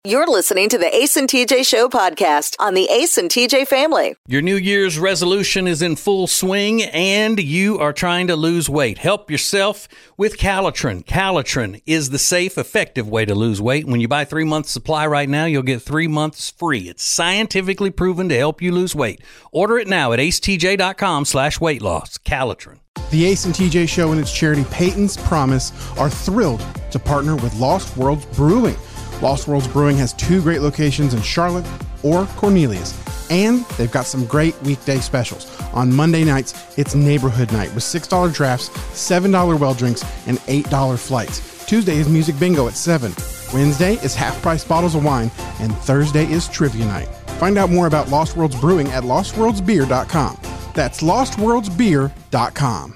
You're listening to the Ace and TJ Show podcast on the Ace and TJ family. Your New Year's resolution is in full swing and you are trying to lose weight. Help yourself with Calitrin. Calitrin is the safe, effective way to lose weight. When you buy 3 months supply right now, you'll get 3 months free. It's scientifically proven to help you lose weight. Order it now at acetj.com/weight loss. Calitrin. The Ace and TJ Show and its charity Peyton's Promise are thrilled to partner with Lost Worlds Brewing. Lost Worlds Brewing has 2 great locations in Charlotte or Cornelius, and they've got some great weekday specials. On Monday nights, it's Neighborhood Night with $6 drafts, $7 well drinks, and $8 flights. Tuesday is Music Bingo at 7. Wednesday is half-price bottles of wine, and Thursday is Trivia Night. Find out more about Lost Worlds Brewing at lostworldsbeer.com. That's lostworldsbeer.com.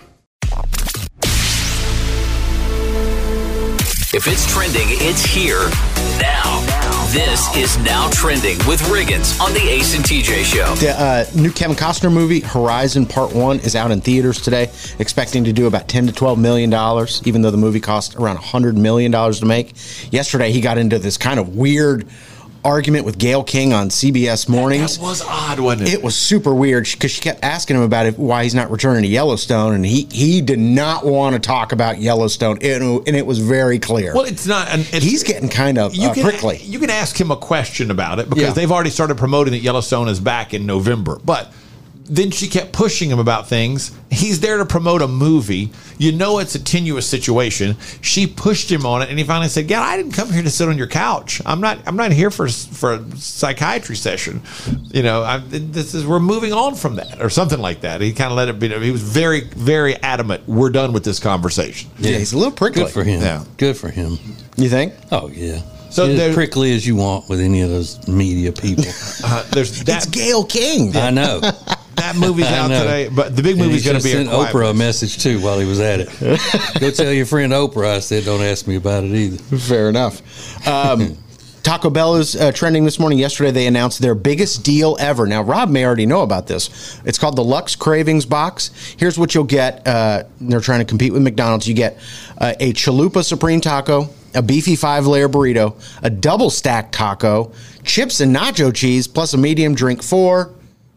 If it's trending, it's here now. This is Now Trending with Riggins on the Ace and TJ Show. The new Kevin Costner movie, Horizon Part 1, is out in theaters today, expecting to do about $10 to $12 million, even though the movie cost around $100 million to make. Yesterday, he got into this kind of weird argument with Gayle King on CBS Mornings. That was odd, wasn't it? It was super weird because she kept asking him about why he's not returning to Yellowstone, and he did not want to talk about Yellowstone, and it was very clear. Well, it's not. He's getting kind of prickly. You can ask him a question about it because they've already started promoting that Yellowstone is back in November, but then she kept pushing him about things. He's there to promote a movie. You know it's a tenuous situation. She pushed him on it, and he finally said, "Yeah, I didn't come here to sit on your couch. I'm not here for a psychiatry session. You know, we're moving on from that," or something like that. He kind of let it be. He was very, very adamant. We're done with this conversation. Yeah, he's a little prickly. Good for him. Yeah. Good for him. You think? Oh, yeah. So as prickly as you want with any of those media people. There's that. It's Gayle King. I know. That movie's out today, but the big movie's going to be sent Oprah a message too while he was at it. Go tell your friend Oprah I said don't ask me about it either. Fair enough. Taco Bell is trending this morning. Yesterday they announced their biggest deal ever. Now Rob may already know about this. It's called the Luxe Cravings Box. Here's what you'll get. They're trying to compete with McDonald's. You get a Chalupa Supreme Taco, a beefy 5-layer burrito, a double stacked taco, chips and nacho cheese, plus a medium drink for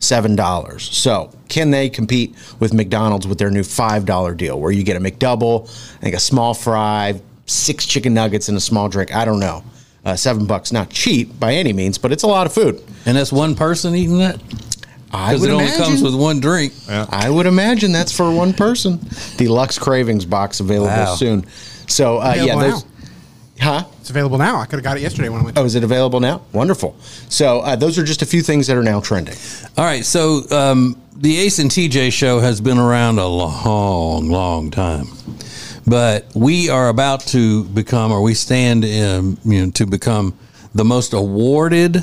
$7. So can they compete with McDonald's with their new $5 deal where you get a McDouble, I think a small fry, 6 chicken nuggets, and a small drink? I don't know. $7, not cheap by any means, but it's a lot of food. And that's one person eating that? Because it only comes with one drink. Yeah. I would imagine that's for one person. The Luxe Cravings Box available soon. So, there's... Huh? It's available now. I could have got it yesterday when I went. Oh, is it available now? Wonderful. So those are just a few things that are now trending. All right. So the Ace and TJ Show has been around a long, long time. But we are about to become, or we stand to become the most awarded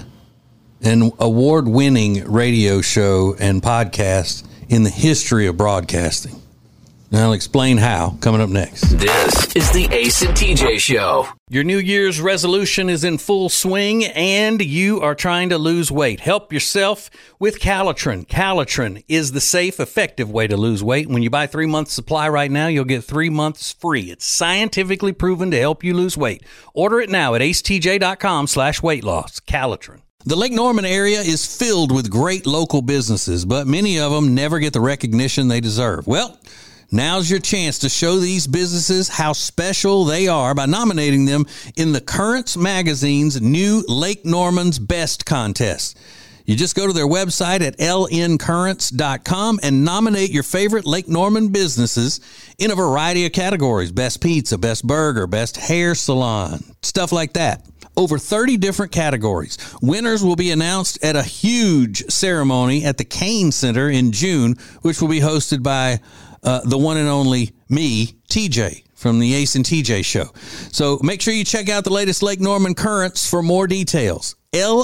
and award-winning radio show and podcast in the history of broadcasting. And I'll explain how coming up next. This is the Ace and TJ Show. Your New Year's resolution is in full swing and you are trying to lose weight. Help yourself with Calitrin. Calitrin is the safe, effective way to lose weight. When you buy 3 months supply right now, you'll get 3 months free. It's scientifically proven to help you lose weight. Order it now at acetj.com/weight loss. Calitrin. The Lake Norman area is filled with great local businesses, but many of them never get the recognition they deserve. Well, now's your chance to show these businesses how special they are by nominating them in the Currents magazine's new Lake Norman's Best contest. You just go to their website at lncurrents.com and nominate your favorite Lake Norman businesses in a variety of categories. Best pizza, best burger, best hair salon, stuff like that. Over 30 different categories. Winners will be announced at a huge ceremony at the Kane Center in June, which will be hosted by the one and only me, TJ, from the Ace and TJ Show. So make sure you check out the latest Lake Norman Currents for more details.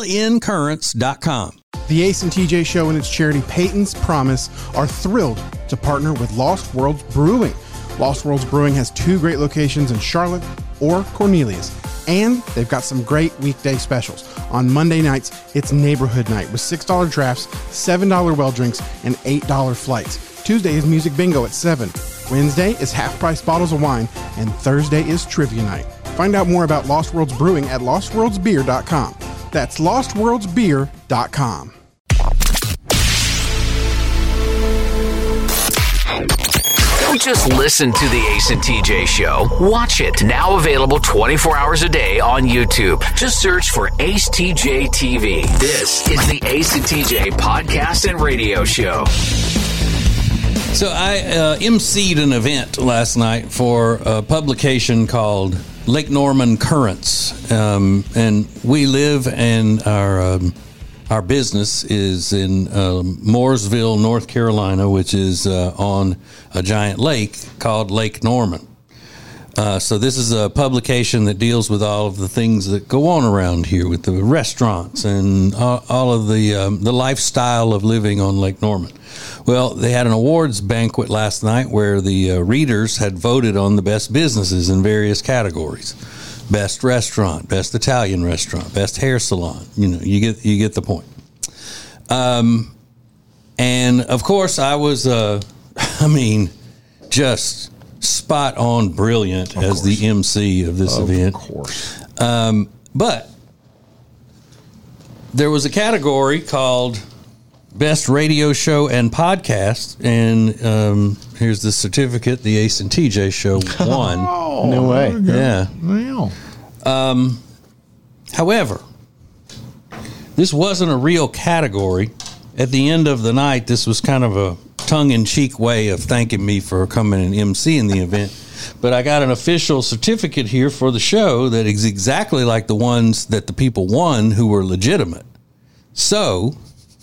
lncurrents.com. The Ace and TJ Show and its charity Peyton's Promise are thrilled to partner with Lost Worlds Brewing. Lost Worlds Brewing has 2 great locations in Charlotte or Cornelius, and they've got some great weekday specials. On Monday nights, it's Neighborhood Night with $6 drafts, $7 well drinks, and $8 flights. Tuesday is Music Bingo at 7. Wednesday is half-price bottles of wine, and Thursday is Trivia Night. Find out more about Lost Worlds Brewing at lostworldsbeer.com. That's lostworldsbeer.com. Don't just listen to the Ace and TJ Show. Watch it. Now available 24 hours a day on YouTube. Just search for Ace TJ TV. This is the Ace and TJ podcast and radio show. So I emceed an event last night for a publication called Lake Norman Currents, and we live, and our business is in Mooresville, North Carolina, which is on a giant lake called Lake Norman. So this is a publication that deals with all of the things that go on around here, with the restaurants and all of the lifestyle of living on Lake Norman. Well, they had an awards banquet last night where the readers had voted on the best businesses in various categories: best restaurant, best Italian restaurant, best hair salon. You know, you get the point. And of course, I was, just spot on brilliant as the MC of this event. Of course. But there was a category called Best Radio Show and Podcast, and here's the certificate. The Ace and TJ Show won. Oh, no way. Yeah. Wow. However, this wasn't a real category. At the end of the night, this was kind of a tongue-in-cheek way of thanking me for coming and emceeing the event. But I got an official certificate here for the show that is exactly like the ones that the people won who were legitimate. So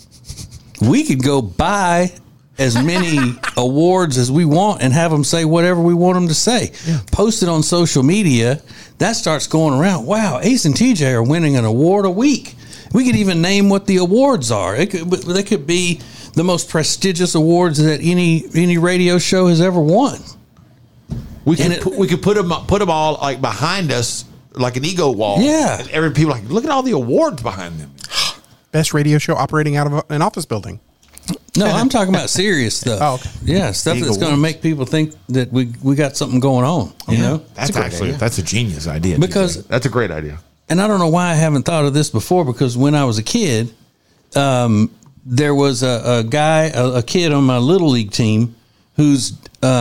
we could go buy as many awards as we want and have them say whatever we want them to say. Yeah. Post it on social media. That starts going around. Wow, Ace and TJ are winning an award a week. We could even name what the awards are. They could be the most prestigious awards that any radio show has ever won. We could put them all like behind us, like an ego wall. Yeah, and every people like, look at all the awards behind them. Best radio show operating out of an office building. No, I'm talking about serious stuff. Oh, okay. Yeah, stuff that's going to make people think that we got something going on. You know, that's a genius idea. Because that's a great idea. And I don't know why I haven't thought of this before. Because when I was a kid, there was a kid on my little league team whose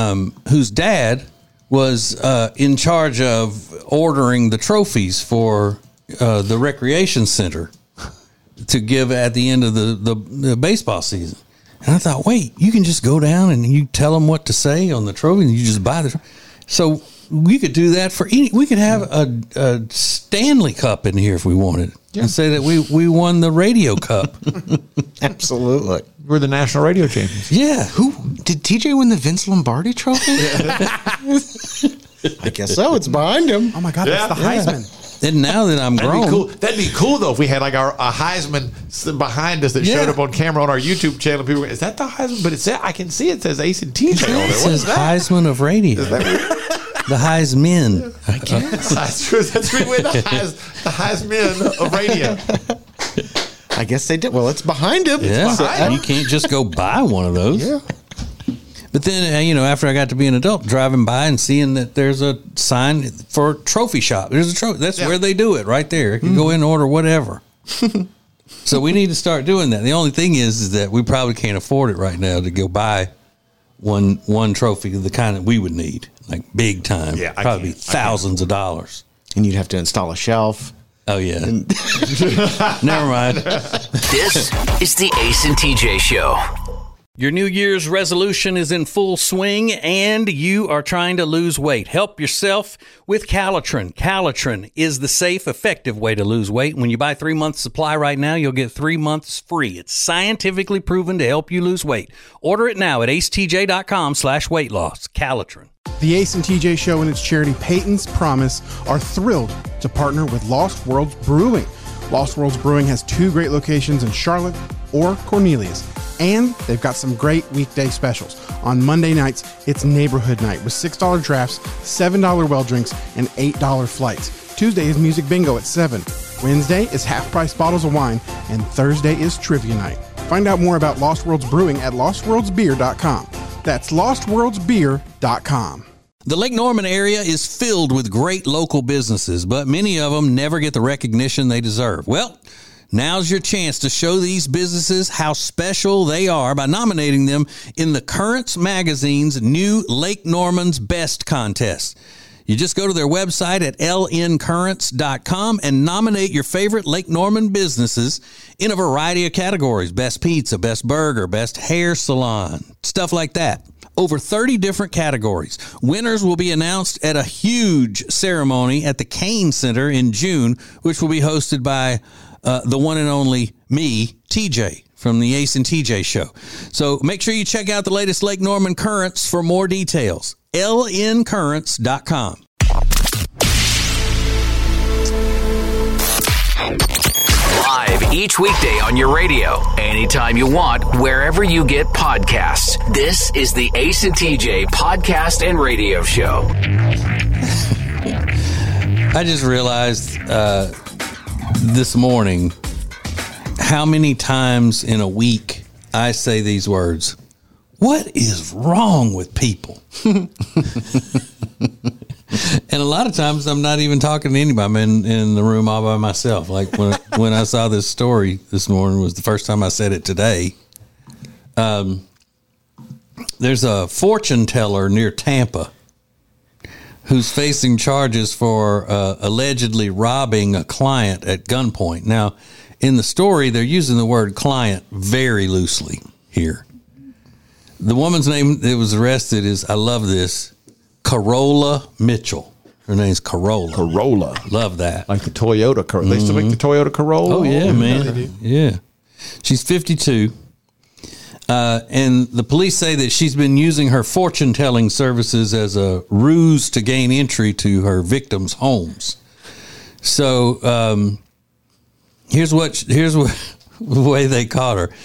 dad was in charge of ordering the trophies for the recreation center to give at the end of the baseball season. And I thought, wait, you can just go down and you tell them what to say on the trophy and you just buy the trophy. So we could do that for we could have a Stanley Cup in here if we wanted and say that we won the Radio Cup. Absolutely. We're the national radio champions. Yeah. Who did TJ win the Vince Lombardi trophy? I guess so. It's behind him. Oh my God, that's the Heisman. And now that I'm grown, that'd be cool though if we had like a Heisman behind us that showed up on camera on our YouTube channel. People, is that the Heisman? But I can see it says Ace and TJ on there. It says Heisman of radio. The Heisman. I guess that's true. That's true. The Heisman of radio. I guess they did. Well, it's behind him. Yeah, you can't just go buy one of those. Yeah. But then, after I got to be an adult, driving by and seeing that there's a sign for trophy shop. There's a trophy. That's where they do it, right there. You can go in and order whatever. So we need to start doing that. The only thing is that we probably can't afford it right now to go buy one trophy, the kind that we would need, like big time. Yeah, probably thousands of dollars. And you'd have to install a shelf. Oh, yeah. Never mind. This is the Ace and TJ Show. Your New Year's resolution is in full swing and you are trying to lose weight. Help yourself with Calitrin. Calitrin is the safe, effective way to lose weight. When you buy 3 months supply right now, you'll get 3 months free. It's scientifically proven to help you lose weight. Order it now at acetj.com/weight loss. Calitrin. The Ace and TJ Show and its charity Peyton's Promise are thrilled to partner with Lost Worlds Brewing. Lost Worlds Brewing has 2 great locations in Charlotte or Cornelius. And they've got some great weekday specials. On Monday nights, it's Neighborhood Night with $6 drafts, $7 well drinks, and $8 flights. Tuesday is Music Bingo at 7. Wednesday is half-price bottles of wine, and Thursday is Trivia Night. Find out more about Lost Worlds Brewing at lostworldsbeer.com. That's lostworldsbeer.com. The Lake Norman area is filled with great local businesses, but many of them never get the recognition they deserve. Well, now's your chance to show these businesses how special they are by nominating them in the Currents Magazine's new Lake Norman's Best contest. You just go to their website at lncurrents.com and nominate your favorite Lake Norman businesses in a variety of categories. Best pizza, best burger, best hair salon, stuff like that. Over 30 different categories. Winners will be announced at a huge ceremony at the Kane Center in June, which will be hosted by the one and only me, TJ, from the Ace and TJ Show. So make sure you check out the latest Lake Norman Currents for more details. lncurrents.com. Live each weekday on your radio, anytime you want, wherever you get podcasts. This is the Ace and TJ Podcast and Radio Show. I just realized this morning how many times in a week I say these words. What is wrong with people? And a lot of times I'm not even talking to anybody. I'm in the room all by myself. Like when I saw this story this morning was the first time I said it today. There's a fortune teller near Tampa who's facing charges for allegedly robbing a client at gunpoint. Now, in the story, they're using the word client very loosely here. The woman's name that was arrested is, I love this, Corolla Mitchell. Her name's Corolla. Corolla. Love that. Like the Toyota Corolla. They still make the Toyota Corolla? Oh, yeah, man. they do. Yeah. She's 52. And the police say that she's been using her fortune-telling services as a ruse to gain entry to her victims' homes. So here's what the way they caught her.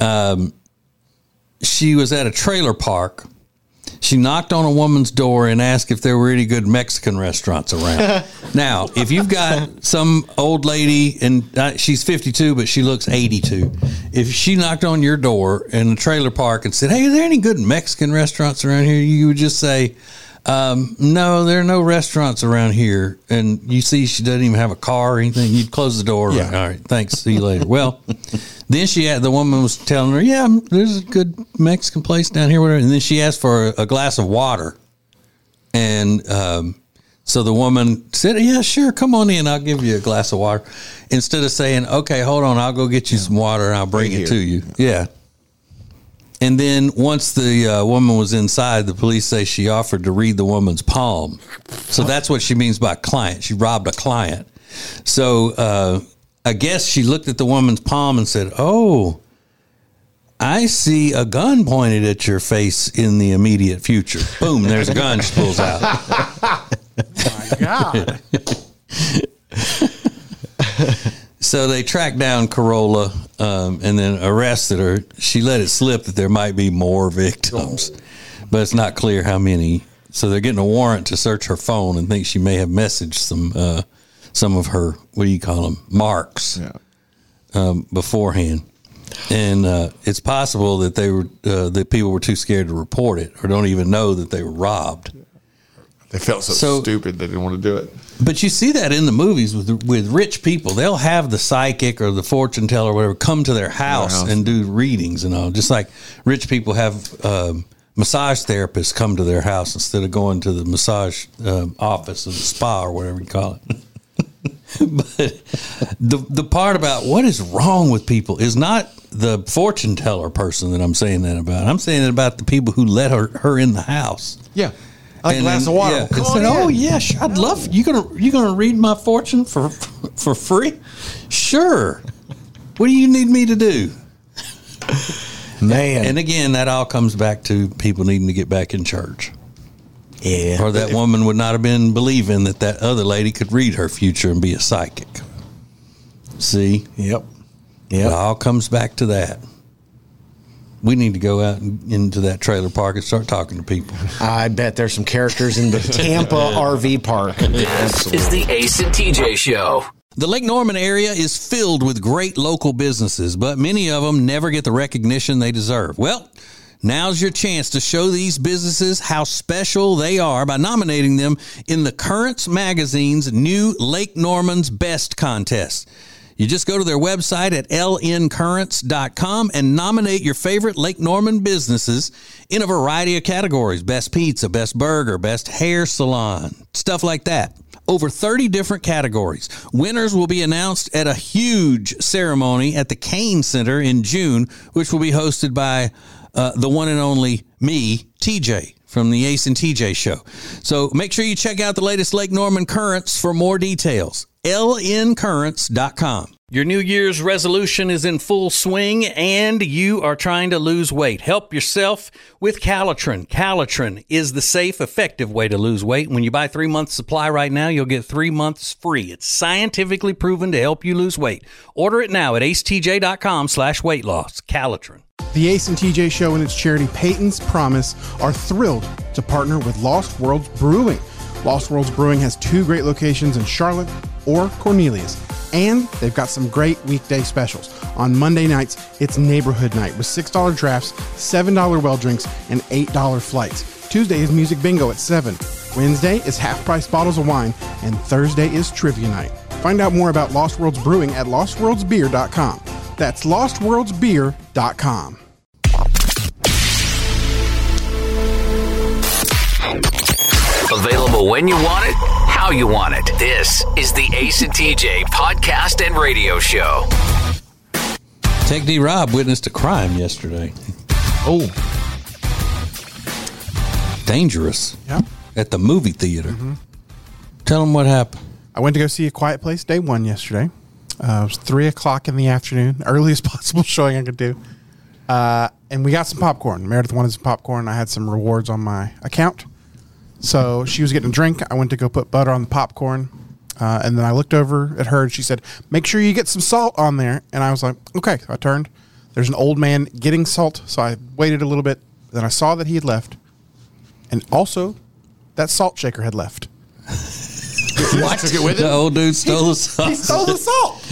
She was at a trailer park. She knocked on a woman's door and asked if there were any good Mexican restaurants around. Now, if you've got some old lady, and she's 52, but she looks 82. If she knocked on your door in a trailer park and said, hey, are there any good Mexican restaurants around here? You would just say, no, there are no restaurants around here. And you see she doesn't even have a car or anything. You'd close the door. Yeah. Right, all right, thanks. See you later. Well, then the woman was telling her, yeah, there's a good Mexican place down here. Whatever. And then she asked for a glass of water. And so the woman said, yeah, sure, come on in. I'll give you a glass of water. Instead of saying, okay, hold on, I'll go get you some water and I'll bring it to you. Yeah. And then once the woman was inside, the police say she offered to read the woman's palm. So that's what she means by client. She robbed a client. So I guess she looked at the woman's palm and said, oh, I see a gun pointed at your face in the immediate future. Boom, there's a gun she pulls out. Oh my God. So they tracked down Corolla and then arrested her. She let it slip that there might be more victims, but it's not clear how many. So they're getting a warrant to search her phone and think she may have messaged some of her, what do you call them, marks beforehand. And it's possible that that people were too scared to report it or don't even know that they were robbed. They felt so stupid they didn't want to do it. But you see that in the movies with rich people. They'll have the psychic or the fortune teller or whatever come to their house and do readings and all. Just like rich people have massage therapists come to their house instead of going to the massage office of the spa or whatever you call it. But the part about what is wrong with people is not the fortune teller person that I'm saying that about. I'm saying it about the people who let her in the house. Yeah. A glass of water. Yeah, and said, oh, yeah, sure, I'd love you gonna read my fortune for free? Sure. What do you need me to do? Man. And again, that all comes back to people needing to get back in church. Yeah. Or that woman would not have been believing that other lady could read her future and be a psychic. See? Yep. It all comes back to that. We need to go out into that trailer park and start talking to people. I bet there's some characters in the Tampa RV park. This is the Ace and TJ Show. The Lake Norman area is filled with great local businesses, but many of them never get the recognition they deserve. Well, Now's your chance to show these businesses how special they are by nominating them in the Currents Magazine's new Lake Norman's Best contest. You just go to their website at lncurrents.com and nominate your favorite Lake Norman businesses in a variety of categories. Best pizza, best burger, best hair salon, stuff like that. Over 30 different categories. Winners will be announced at a huge ceremony at the Kane Center in June, which will be hosted by the one and only me, TJ, from the Ace and TJ Show. So make sure you check out the latest Lake Norman Currents for more details. lncurrents.com. Your New Year's resolution is in full swing and you are trying to lose weight. Help yourself with Calitrin. Calitrin is the safe, effective way to lose weight. When you buy 3 months supply right now, you'll get 3 months free. It's scientifically proven to help you lose weight. Order it now at acetj.com/weight loss. Calitrin. The Ace and TJ Show and its charity Peyton's Promise are thrilled to partner with Lost Worlds Brewing. Lost Worlds Brewing has 2 great locations in Charlotte or Cornelius, and they've got some great weekday specials. On Monday nights, it's Neighborhood Night with $6 drafts, $7 well drinks, and $8 flights. Tuesday is Music Bingo at 7. Wednesday is half-price bottles of wine, and Thursday is Trivia Night. Find out more about Lost Worlds Brewing at lostworldsbeer.com. That's lostworldsbeer.com. Available when you want it, how you want it. This is the Ace and TJ podcast and radio show. Tech D Rob witnessed a crime yesterday. Oh. Yeah. Dangerous. At the movie theater. Mm-hmm. Tell them what happened. I went to go see A Quiet Place Day 1 yesterday. It was 3 o'clock in the afternoon, earliest possible showing I could do. And we got some popcorn. Meredith wanted some popcorn. I had some rewards on my account. So she was getting a drink. I went to go put butter on the popcorn. And then I looked over at her and she said, make sure you get some salt on there. And I was like, okay. So I turned. There's an old man getting salt. So I waited a little bit. Then I saw that he had left. And also, that salt shaker had left. What? Took it with The him? old dude stole the salt. He stole the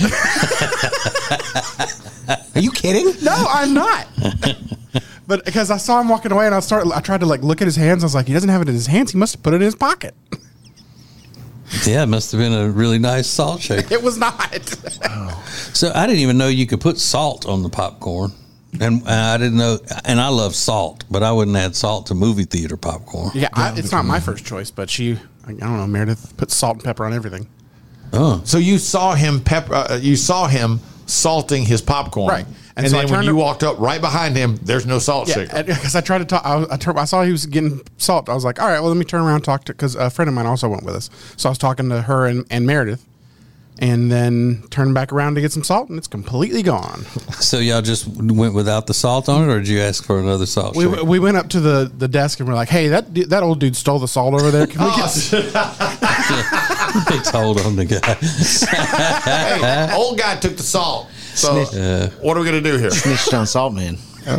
salt. Are you kidding? No, I'm not. But because I saw him walking away and I tried to like look at his hands. I was like, he doesn't have it in his hands. He must have put it in his pocket. Yeah, it must have been a really nice salt shaker. It was not. So I didn't even know you could put salt on the popcorn. And I didn't know, and I love salt, but I wouldn't add salt to movie theater popcorn. Yeah, it's not my first choice, but I don't know, Meredith put salt and pepper on everything. Oh, So you saw him salting his popcorn, Right. And so I then when turned you to- walked up right behind him, there's no salt Yeah, shaker. because I tried to talk. I saw he was getting salt. I was like, all right, well, let me turn around and talk to, because a friend of mine also went with us. So I was talking to her and Meredith, and then turned back around to get some salt, and it's completely gone. so y'all just went without the salt on it, or did you ask for another salt shaker? We went up to the desk and we're like, hey, that old dude stole the salt over there. Can we get They told on the guy. Hey, old guy took the salt. So what are we going to do here? Snitched on Salt Man.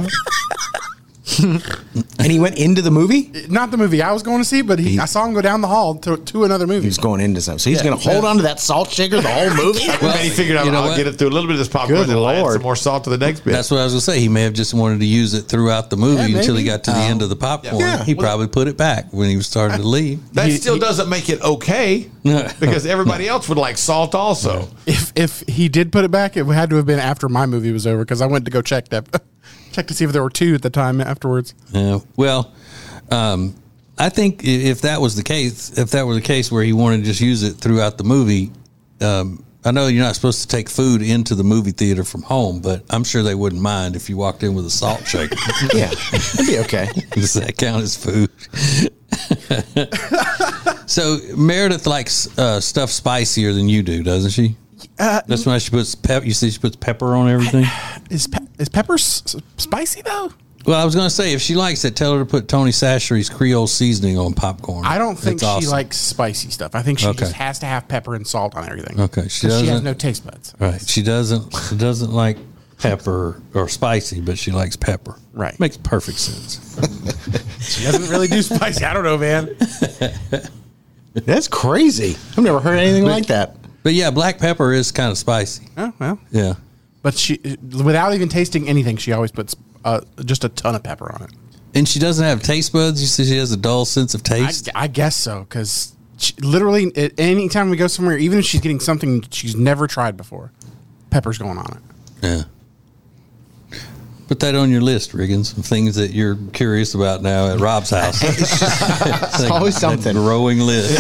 And he went into the movie? not the movie I was going to see, but I saw him go down the hall to another movie. He was going into something. So he's going to hold on to that salt shaker the whole movie? Well, he figured out, you know I'll what? get it through a little bit of this popcorn, Good and then I'll add Lord. some more salt to the next bit. That's what I was going to say. He may have just wanted to use it throughout the movie Yeah, until he maybe. got to the end of the popcorn. Yeah. He probably put it back when he was starting to leave. That still doesn't make it okay because everybody else would like salt also. If he did put it back, it had to have been after my movie was over, because I went to go check to see if there were 2 at the time afterwards. Yeah. Well, I think if that was the case where he wanted to just use it throughout the movie, I know you're not supposed to take food into the movie theater from home, but I'm sure they wouldn't mind if you walked in with a salt shaker. Yeah, it'd be okay. Does that count as food? So Meredith likes stuff spicier than you do, doesn't she? That's why she puts pepper. You see, she puts pepper on everything. Is pepper spicy though? Well, I was going to say, if she likes it, tell her to put Tony Chachere's Creole seasoning on popcorn. I don't think It's awesome. she likes spicy stuff. I think she Okay. just has to have pepper and salt on everything. Okay, she has doesn't- no taste buds. Right. She doesn't like pepper or spicy, but she likes pepper. Right. Makes perfect sense. She doesn't really do spicy. I don't know, man. That's crazy. I've never heard anything like that. But yeah, black pepper is kind of spicy. Oh well, Yeah. but she, without even tasting anything, she always puts just a ton of pepper on it. And she doesn't have taste buds? You say she has a dull sense of taste? I guess so, because literally anytime we go somewhere, even if she's getting something she's never tried before, pepper's going on it. Yeah. Put that on your list, Riggins, of things that you're curious about now at Rob's house. It's always something. Growing list.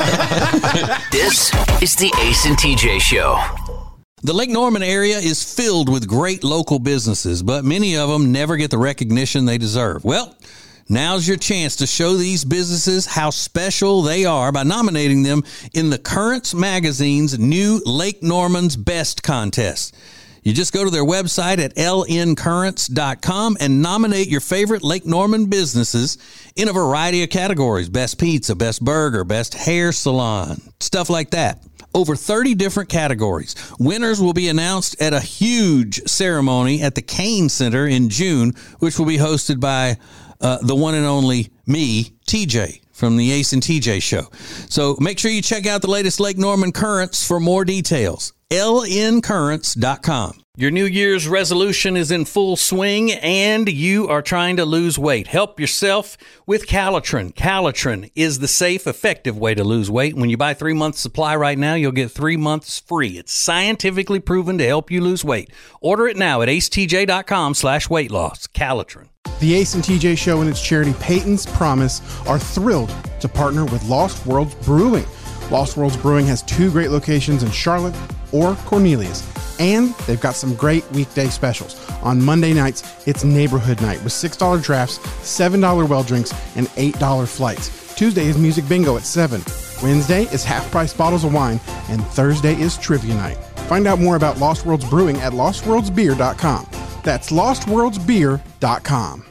This is the Ace and TJ Show. The Lake Norman area is filled with great local businesses, but many of them never get the recognition they deserve. Well, now's your chance to show these businesses how special they are by nominating them in the Currents Magazine's new Lake Norman's Best contest. You just go to their website at lncurrents.com and nominate your favorite Lake Norman businesses in a variety of categories. Best pizza, best burger, best hair salon, stuff like that. Over 30 different categories. Winners will be announced at a huge ceremony at the Kane Center in June, which will be hosted by the one and only me, TJ, from the Ace and TJ Show. So make sure you check out the latest Lake Norman Currents for more details. lncurrents.com. Your New Year's resolution is in full swing and you are trying to lose weight. Help yourself with Calitrin. Calitrin is the safe, effective way to lose weight. When you buy 3 months supply right now, you'll get 3 months free. It's scientifically proven to help you lose weight. Order it now at acetj.com/weight loss. Calitrin. The Ace and TJ Show and its charity Peyton's Promise are thrilled to partner with Lost Worlds Brewing. Lost Worlds Brewing has 2 great locations in Charlotte or Cornelius, and they've got some great weekday specials. On Monday nights, it's Neighborhood Night with $6 drafts, $7 well drinks, and $8 flights. Tuesday is Music Bingo at 7. Wednesday is half-price bottles of wine, and Thursday is Trivia Night. Find out more about Lost Worlds Brewing at lostworldsbeer.com. That's lostworldsbeer.com.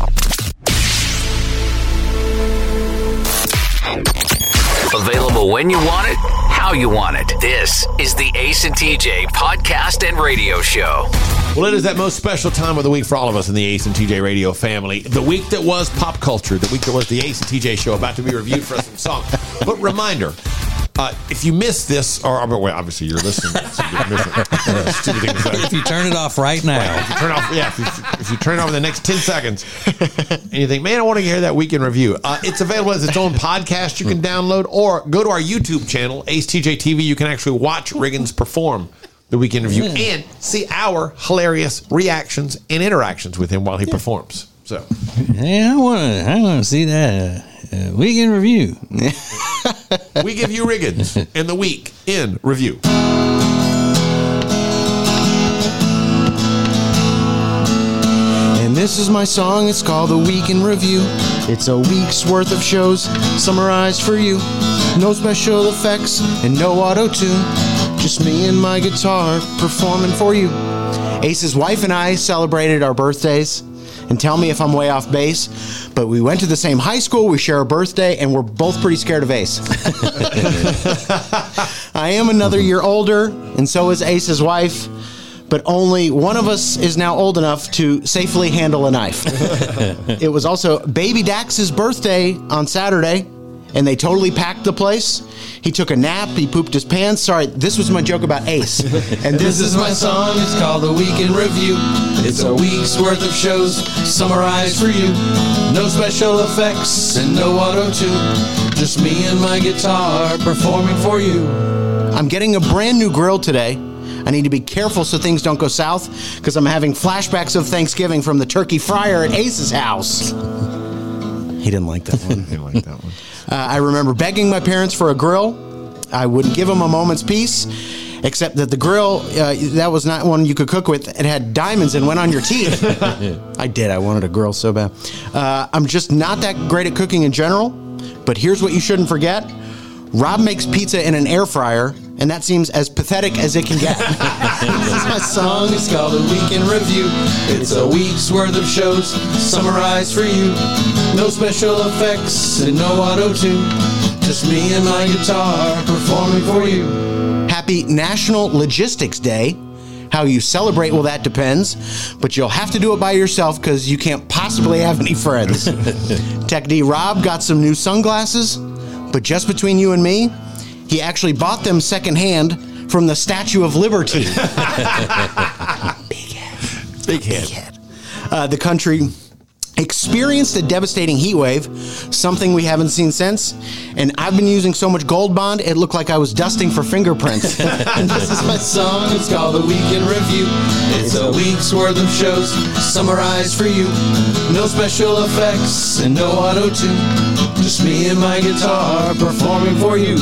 Available when you want it, how you want it. This is the Ace and TJ podcast and radio show. Well, it is that most special time of the week for all of us in the Ace and TJ radio family. The week that was pop culture, the week that was the Ace and TJ show, about to be reviewed for us in song. But reminder, if you missed this, or well, obviously you're listening, so you miss it. Stupid thing to say. If you turn it off right now. If you turn off, if you turn it off in the next 10 seconds, and you think, man, I want to hear that weekend review. It's available as its own podcast you can download, or go to our YouTube channel, Ace TJ TV. You can actually watch Riggins perform the weekend review and see our hilarious reactions and interactions with him while he performs. So, hey, I want to see that weekend review. We give you Riggins and the week in review. And this is my song, it's called The Week in Review. It's a week's worth of shows summarized for you. No special effects and no auto-tune. Just me and my guitar performing for you. Ace's wife and I celebrated our birthdays. And tell me if I'm way off base, but we went to the same high school, we share a birthday, and we're both pretty scared of Ace. I am another year older, and so is Ace's wife, but only one of us is now old enough to safely handle a knife. It was also Baby Dax's birthday on Saturday, and they totally packed the place. He took a nap, he pooped his pants. Sorry, this was my joke about Ace. And this is my song, it's called The Week in Review. It's a week's worth of shows summarized for you. No special effects and no auto-tune. Just me and my guitar performing for you. I'm getting a brand new grill today. I need to be careful so things don't go south, because I'm having flashbacks of Thanksgiving from the turkey fryer at Ace's house. He didn't like that one. Didn't like that one. I remember begging my parents for a grill. I wouldn't give them a moment's peace, except that the grill, that was not one you could cook with. It had diamonds and went on your teeth. I did. I wanted a grill so bad. I'm just not that great at cooking in general, but here's what you shouldn't forget. Rob makes pizza in an air fryer, and that seems as pathetic as it can get. This is my song, it's called The Week in Review. It's a week's worth of shows summarized for you. No special effects and no auto-tune. Just me and my guitar performing for you. Happy National Logistics Day. How you celebrate, well, that depends. But you'll have to do it by yourself because you can't possibly have any friends. Tech D Rob got some new sunglasses. But just between you and me, he actually bought them secondhand from the Statue of Liberty. Big head. Big head. The country experienced a devastating heat wave, something we haven't seen since. And I've been using so much Gold Bond, it looked like I was dusting for fingerprints. This is my song. It's called The Weekend Review. It's a week's worth of shows summarized for you. No special effects and no auto-tune. Just me and my guitar performing for you.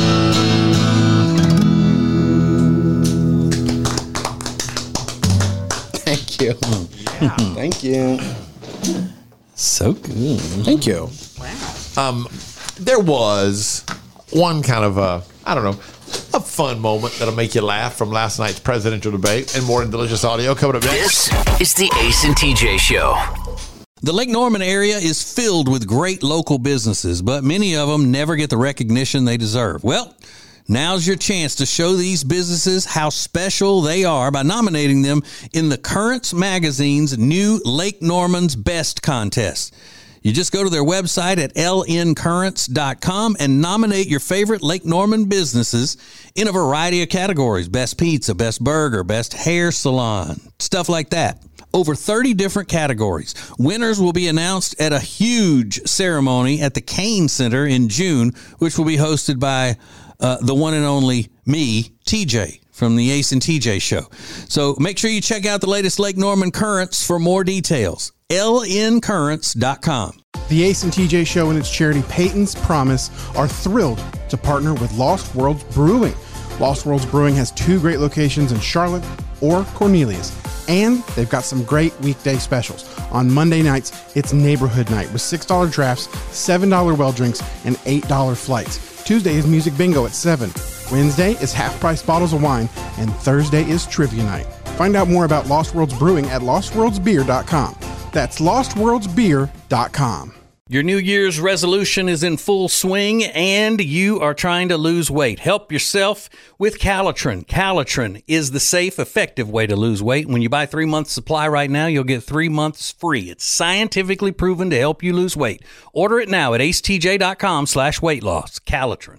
Thank you. Yeah. Thank you. So good. Thank you. There was one kind of a fun moment that'll make you laugh from last night's presidential debate, and more in delicious audio coming up next. This is the Ace and TJ Show. The Lake Norman area is filled with great local businesses, but many of them never get the recognition they deserve. Well, now's your chance to show these businesses how special they are by nominating them in the Currents Magazine's new Lake Norman's Best contest. You just go to their website at lncurrents.com and nominate your favorite Lake Norman businesses in a variety of categories: best pizza, best burger, best hair salon, stuff like that. Over 30 different categories. Winners will be announced at a huge ceremony at the Kane Center in June, which will be hosted by the one and only me, TJ, from the Ace and TJ Show. So make sure you check out the latest Lake Norman Currents for more details. lncurrents.com. The Ace and TJ Show and its charity Peyton's Promise are thrilled to partner with Lost Worlds Brewing. Lost Worlds Brewing has 2 great locations in Charlotte or Cornelius, and they've got some great weekday specials. On Monday nights, it's Neighborhood Night with $6 drafts, $7 well drinks, and $8 flights. Tuesday is Music Bingo at 7. Wednesday is half-price bottles of wine, and Thursday is Trivia Night. Find out more about Lost Worlds Brewing at lostworldsbeer.com. That's lostworldsbeer.com. Your New Year's resolution is in full swing, and you are trying to lose weight. Help yourself with Calitrin. Calitrin is the safe, effective way to lose weight. When you buy 3 months supply right now, you'll get 3 months free. It's scientifically proven to help you lose weight. Order it now at acetj.com/weight loss. Calitrin.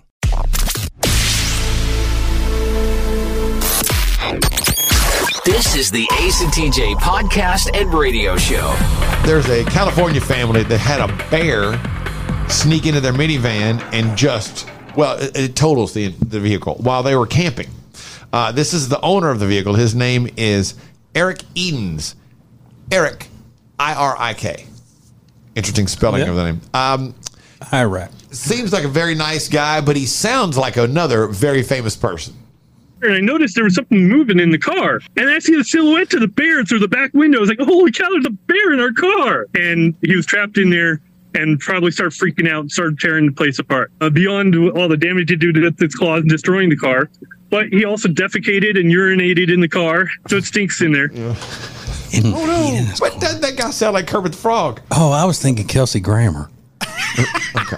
This is the Ace and TJ podcast and radio show. There's a California family that had a bear sneak into their minivan and it totals the vehicle while they were camping. This is the owner of the vehicle. His name is Eric Edens. Eric, I-R-I-K. Interesting spelling of the name. Iraq. Seems like a very nice guy, but he sounds like another very famous person. And I noticed there was something moving in the car. And I see the silhouette of the bear through the back window. I was like, holy cow, there's a bear in our car. And he was trapped in there and probably started freaking out and started tearing the place apart. Beyond all the damage he did with its claws and destroying the car. But he also defecated and urinated in the car. So it stinks in there. Yeah. Oh, no. But doesn't that guy sound like Kermit the Frog? Oh, I was thinking Kelsey Grammer. Okay.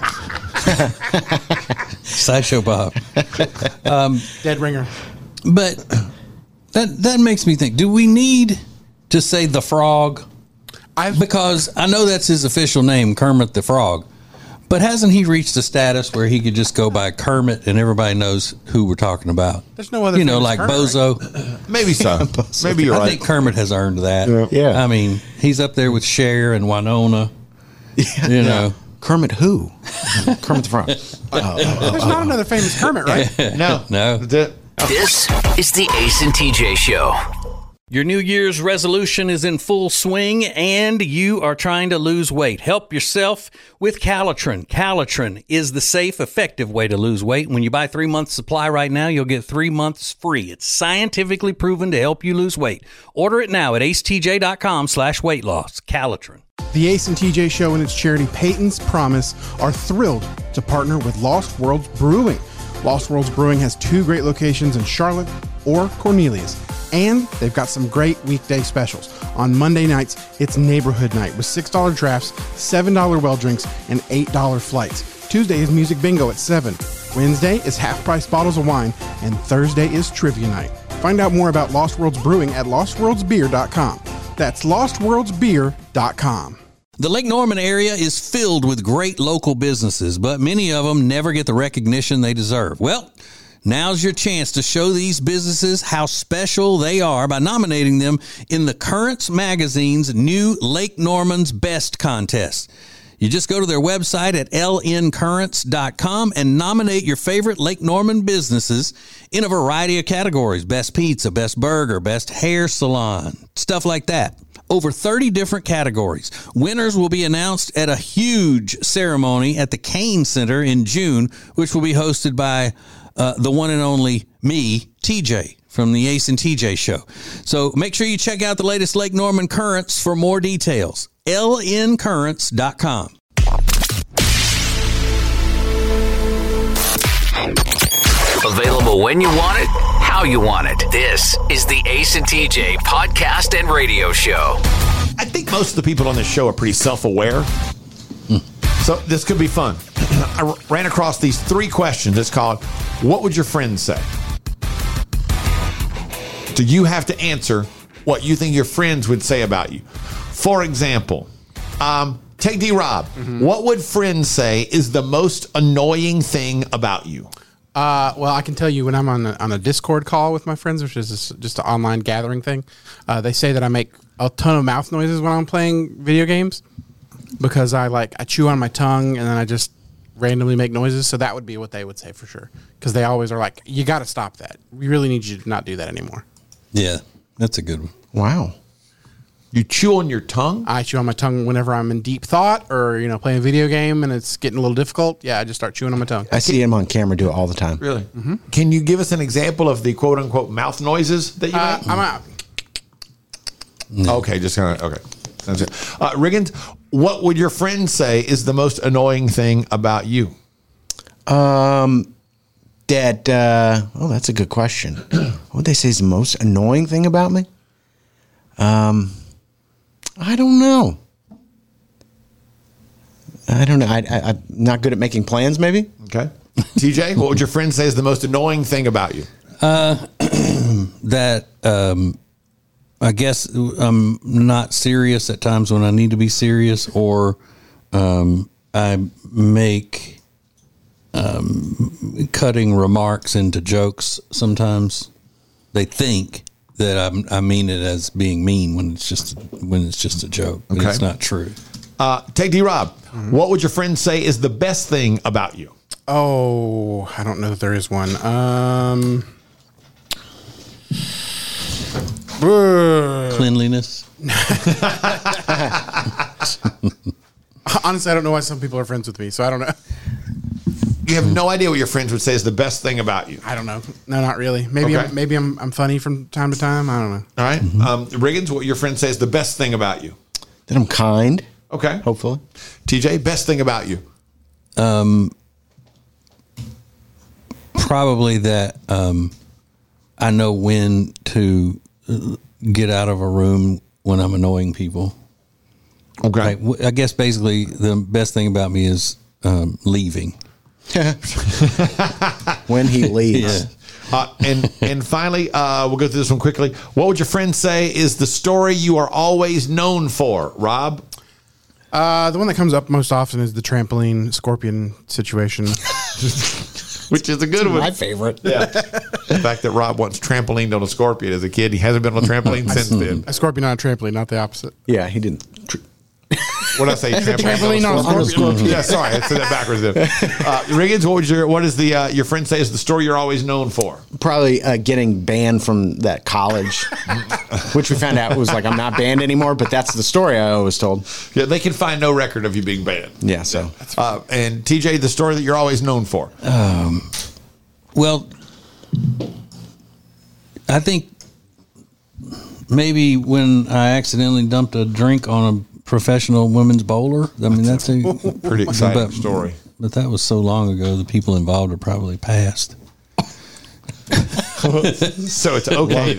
Sideshow Bob. Dead ringer. But that makes me think, do we need to say the frog? Because I know that's his official name, Kermit the Frog. But hasn't he reached a status where he could just go by Kermit and everybody knows who we're talking about? There's no other like Kermit, Bozo. right? Maybe so. Maybe you're right. I think Kermit has earned that. Yeah. I mean, he's up there with Cher and Winona. Yeah. You know. Kermit who? Kermit the Frog. There's not another famous Kermit, right? No. No. That's it. This is the Ace and TJ Show. Your New Year's resolution is in full swing, and you are trying to lose weight. Help yourself with Calitrin. Calitrin is the safe, effective way to lose weight. When you buy 3 months supply right now, you'll get 3 months free. It's scientifically proven to help you lose weight. Order it now at acetj.com/weight loss. Calitrin. The Ace and TJ Show and its charity Peyton's Promise are thrilled to partner with Lost Worlds Brewing. Lost Worlds Brewing has 2 great locations in Charlotte or Cornelius, and they've got some great weekday specials. On Monday nights, it's Neighborhood Night with $6 drafts, $7 well drinks, and $8 flights. Tuesday is Music Bingo at 7. Wednesday is half-price bottles of wine, and Thursday is Trivia Night. Find out more about Lost Worlds Brewing at lostworldsbeer.com. That's lostworldsbeer.com. The Lake Norman area is filled with great local businesses, but many of them never get the recognition they deserve. Well, Now's your chance to show these businesses how special they are by nominating them in the Currents Magazine's new Lake Norman's Best contest. You just go to their website at lncurrents.com and nominate your favorite Lake Norman businesses in a variety of categories. Best pizza, best burger, best hair salon, stuff like that. Over 30 different categories. Winners will be announced at a huge ceremony at the Kane Center in June, which will be hosted by the one and only me, TJ, from the Ace and TJ Show. So make sure you check out the latest Lake Norman Currents for more details. lncurrents.com. Available when you want it, how you want it. This is the Ace and TJ podcast and radio show. I think most of the people on this show are pretty self-aware. So this could be fun. I ran across these 3 questions. It's called, what would your friends say? So you have to answer what you think your friends would say about you. For example, take D-Rob. What would friends say is the most annoying thing about you? Well, I can tell you when I'm on a Discord call with my friends, which is just an online gathering thing, they say that I make a ton of mouth noises when I'm playing video games because I chew on my tongue and then I just randomly make noises. So that would be what they would say for sure. Because they always are like, you got to stop that. We really need you to not do that anymore. Yeah, that's a good one. Wow. You chew on your tongue? I chew on my tongue whenever I'm in deep thought or, playing a video game and it's getting a little difficult. Yeah, I just start chewing on my tongue. I see him on camera do it all the time. Really? Mm-hmm. Can you give us an example of the quote-unquote mouth noises that you make? I'm out. Okay, just kind of, okay. That's it. Riggins, what would your friends say is the most annoying thing about you? That's a good question. What would they say is the most annoying thing about me? I don't know. I'm not good at making plans, maybe. Okay. TJ, what would your friends say is the most annoying thing about you? That I guess I'm not serious at times when I need to be serious, or I make cutting remarks into jokes sometimes. They think that I mean it as being mean when it's just a joke, but it's not true. Take D-Rob. What would your friends say is the best thing about you? Oh, I don't know that there is one. Cleanliness. Honestly, I don't know why some people are friends with me, so I don't know. You have no idea what your friends would say is the best thing about you. I don't know. No, not really. Maybe I'm funny from time to time. I don't know. All right. Riggins, what your friends say is the best thing about you? That I'm kind. Okay. Hopefully. TJ, best thing about you? Probably that I know when to get out of a room when I'm annoying people. Okay. Like, I guess basically the best thing about me is leaving. When he leaves. Yeah. And finally, we'll go through this one quickly. What would your friends say is the story you are always known for? Rob? The one that comes up most often is the trampoline scorpion situation. Which is a good one. My favorite. Yeah. The fact that Rob once trampolined on a scorpion as a kid. He hasn't been on a trampoline since then. A scorpion on a trampoline, not the opposite. Yeah, he didn't. What did I say? Trampoline on a scorpion. Yeah, sorry, I said that backwards then. Riggins, what is your friend say is the story you're always known for? Probably getting banned from that college, which we found out was I'm not banned anymore, but that's the story I always told. Yeah, they can find no record of you being banned. Yeah, so. And TJ, the story that you're always known for? Well, I think maybe when I accidentally dumped a drink on a professional women's bowler. I mean, that's a pretty exciting story. But that was so long ago, the people involved are probably passed. So it's okay.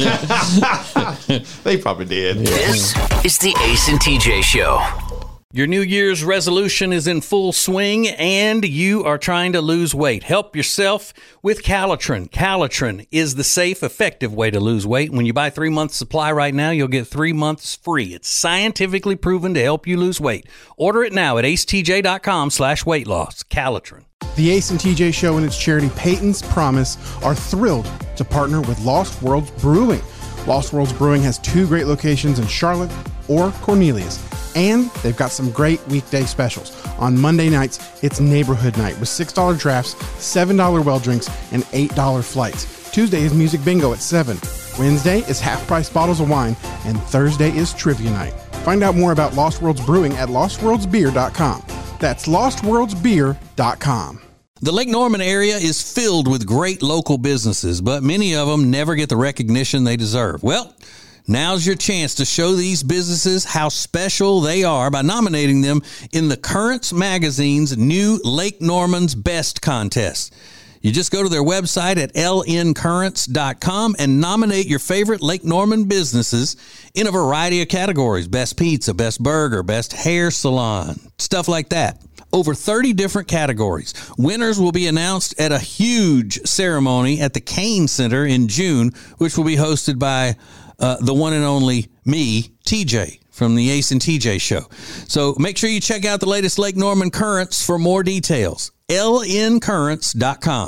They probably did. This is the Ace and TJ Show. Your New Year's resolution is in full swing and you are trying to lose weight. Help yourself with Calitrin. Calitrin is the safe, effective way to lose weight. When you buy 3 months supply right now, you'll get 3 months free. It's scientifically proven to help you lose weight. Order it now at acetj.com/weight loss. Calitrin. The Ace and TJ Show and its charity Peyton's Promise are thrilled to partner with Lost Worlds Brewing. Lost Worlds Brewing has 2 great locations in Charlotte or Cornelius, and they've got some great weekday specials. On Monday nights, it's Neighborhood Night with $6 drafts, $7 well drinks, and $8 flights. Tuesday is Music Bingo at 7. Wednesday is half-price bottles of wine, and Thursday is Trivia Night. Find out more about Lost Worlds Brewing at lostworldsbeer.com. That's lostworldsbeer.com. The Lake Norman area is filled with great local businesses, but many of them never get the recognition they deserve. Well, now's your chance to show these businesses how special they are by nominating them in the Currents Magazine's new Lake Norman's Best contest. You just go to their website at lncurrents.com and nominate your favorite Lake Norman businesses in a variety of categories. Best pizza, best burger, best hair salon, stuff like that. Over 30 different categories. Winners will be announced at a huge ceremony at the Kane Center in June, which will be hosted by the one and only me, TJ, from the Ace and TJ Show. So make sure you check out the latest Lake Norman Currents for more details. lncurrents.com.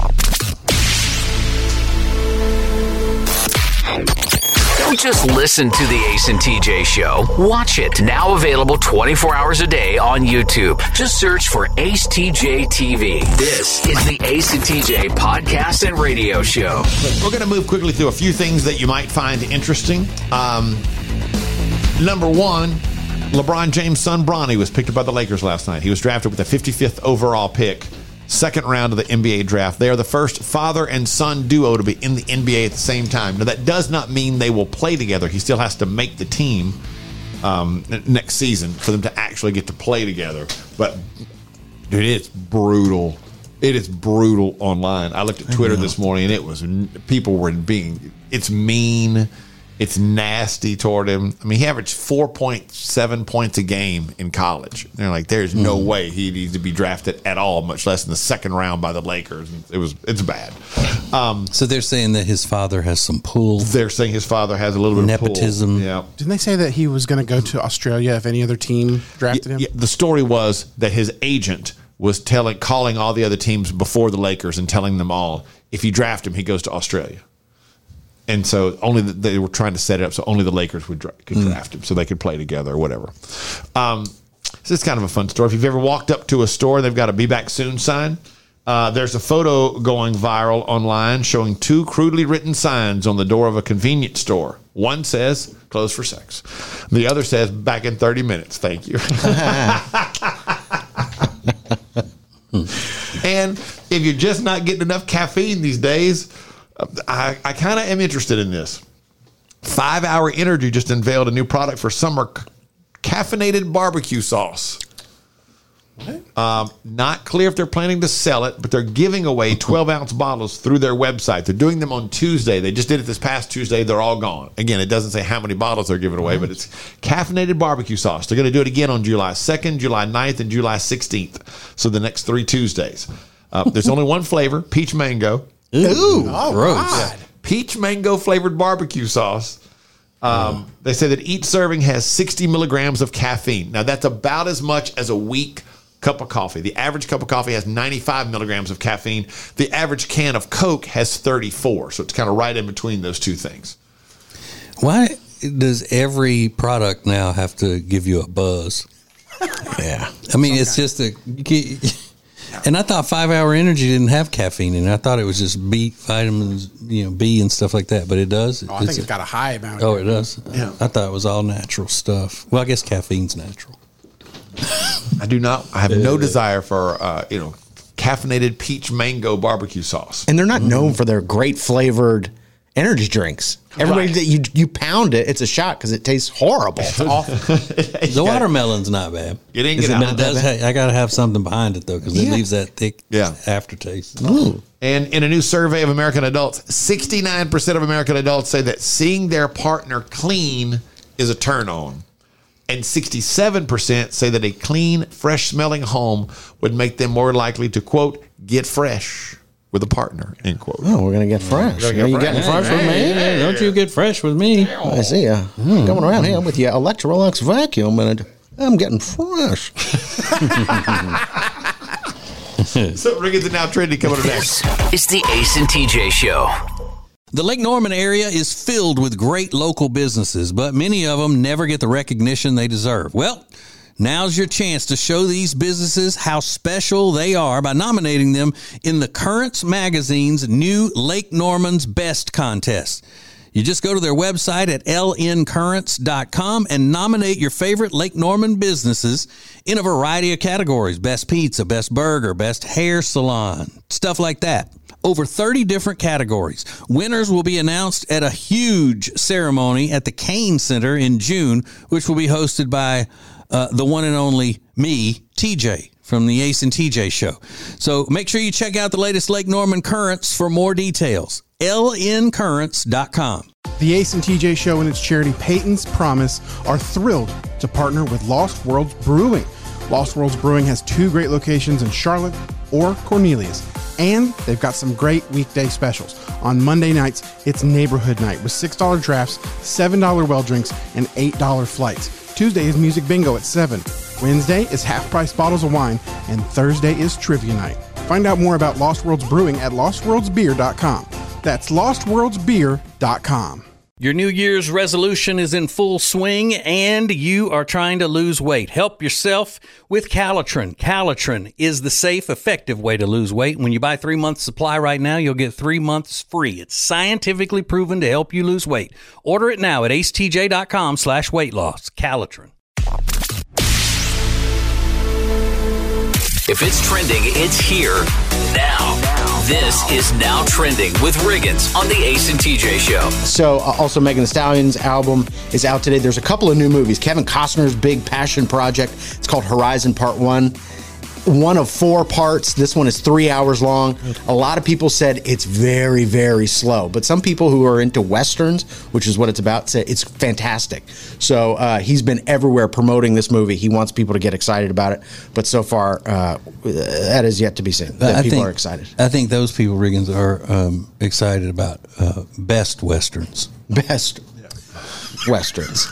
Don't just listen to the Ace and TJ Show. Watch it. Now available 24 hours a day on YouTube. Just search for Ace TJ TV. This is the Ace and TJ podcast and radio show. We're going to move quickly through a few things that you might find interesting. Number one, LeBron James' son Bronny was picked up by the Lakers last night. He was drafted with the 55th overall pick, second round of the NBA draft. They are the first father and son duo to be in the NBA at the same time. Now, that does not mean they will play together. He still has to make the team next season for them to actually get to play together. But, dude, it's brutal. It is brutal online. I looked at Twitter this morning, and it was people were being. It's mean. It's nasty toward him. I mean, he averaged 4.7 points a game in college. They're like, there's no way he needs to be drafted at all, much less in the second round by the Lakers. It's bad. So they're saying that his father has some pull. They're saying his father has a little bit nepotism. of pull. Yeah. Didn't they say that he was going to go to Australia if any other team drafted him? Yeah, the story was that his agent was calling all the other teams before the Lakers and telling them all, if you draft him, he goes to Australia. And so they were trying to set it up so only the Lakers could draft him so they could play together or whatever. So it's kind of a fun story. If you've ever walked up to a store, they've got a Be Back Soon sign. There's a photo going viral online showing 2 crudely written signs on the door of a convenience store. One says, closed for sex. The other says, back in 30 minutes. Thank you. And if you're just not getting enough caffeine these days, I kind of am interested in this. 5 Hour Energy just unveiled a new product for summer, caffeinated barbecue sauce. What? Not clear if they're planning to sell it, but they're giving away 12-ounce bottles through their website. They're doing them on Tuesday. They just did it this past Tuesday. They're all gone. Again, it doesn't say how many bottles they're giving away, but it's caffeinated barbecue sauce. They're going to do it again on July 2nd, July 9th, and July 16th. So the next 3 Tuesdays. There's only one flavor, peach mango. Ooh, gross. Yeah. Peach mango flavored barbecue sauce. They say that each serving has 60 milligrams of caffeine. Now, that's about as much as a weak cup of coffee. The average cup of coffee has 95 milligrams of caffeine. The average can of Coke has 34. So it's kind of right in between those two things. Why does every product now have to give you a buzz? Yeah. I mean, it's just and I thought 5 Hour Energy didn't have caffeine in it. I thought it was just B vitamins, B and stuff like that. But it does. I think it's got a high amount. Oh, it does. Yeah. I thought it was all natural stuff. Well, I guess caffeine's natural. I do not. I have no desire for caffeinated peach mango barbecue sauce. And they're not known for their great flavored energy drinks. Everybody that you pound it, it's a shot because it tastes horrible. It's awful. The watermelon's not bad. You didn't get out. I got to have something behind it though because it leaves that thick aftertaste. Ooh. And in a new survey of American adults, 69% of American adults say that seeing their partner clean is a turn on. And 67% say that a clean, fresh-smelling home would make them more likely to, quote, get fresh with a partner, end quote. Oh, we're going to get fresh. Are you getting fresh with me? Don't you get fresh with me. I see you coming around here with your Electrolux vacuum, and I'm getting fresh. So Riggins and Now Trending coming up next. This is the Ace and TJ Show. The Lake Norman area is filled with great local businesses, but many of them never get the recognition they deserve. Well, now's your chance to show these businesses how special they are by nominating them in the Currents Magazine's new Lake Norman's Best contest. You just go to their website at lncurrents.com and nominate your favorite Lake Norman businesses in a variety of categories: best pizza, best burger, best hair salon, stuff like that. Over 30 different categories. Winners will be announced at a huge ceremony at the Kane Center in June, which will be hosted by the one and only me, TJ, from the Ace and TJ Show. So make sure you check out the latest Lake Norman Currents for more details. lncurrents.com. The Ace and TJ Show and its charity Peyton's Promise are thrilled to partner with Lost Worlds Brewing. Lost Worlds Brewing has 2 great locations in Charlotte or Cornelius, and they've got some great weekday specials. On Monday nights, it's Neighborhood Night with $6 drafts, $7 well drinks, and $8 flights. Tuesday is Music Bingo at 7. Wednesday is half-price bottles of wine, and Thursday is Trivia Night. Find out more about Lost Worlds Brewing at lostworldsbeer.com. That's lostworldsbeer.com. Your New Year's resolution is in full swing and you are trying to lose weight. Help yourself with Calitrin. Calitrin is the safe, effective way to lose weight. When you buy 3 months supply right now, you'll get 3 months free. It's scientifically proven to help you lose weight. Order it now at acetj.com/weight loss. Calitrin. If it's trending, it's here now. This is Now Trending with Riggins on the Ace and TJ Show. So, also Megan Thee Stallion's album is out today. There's a couple of new movies. Kevin Costner's big passion project. It's called Horizon Part 1. One of 4 parts. This one is 3 hours long. A lot of people said it's very, very slow. But some people who are into Westerns, which is what it's about, say it's fantastic. So he's been everywhere promoting this movie. He wants people to get excited about it. But so far, that is yet to be seen. People are excited. I think those people, Riggins, are excited about best Westerns. Best Westerns.